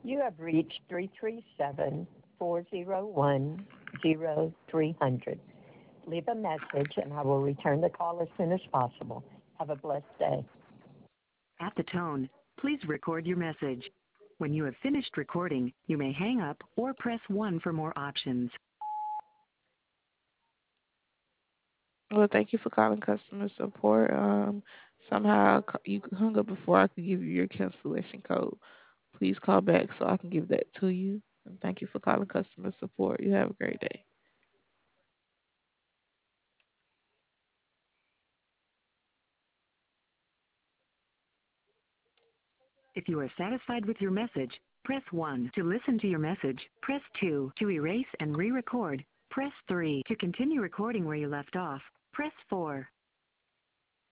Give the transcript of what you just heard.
You have reached 337-401-0300. Leave a message and I will return the call as soon as possible. Have a blessed day. At the tone, please record your message. When you have finished recording, you may hang up or press 1 for more options. Well, thank you for calling customer support. Somehow you hung up before I could give you your cancellation code. Please call back so I can give that to you. And thank you for calling customer support. You have a great day. If you are satisfied with your message, press 1. To listen to your message, press 2. To erase and re-record, press 3. To continue recording where you left off, press 4.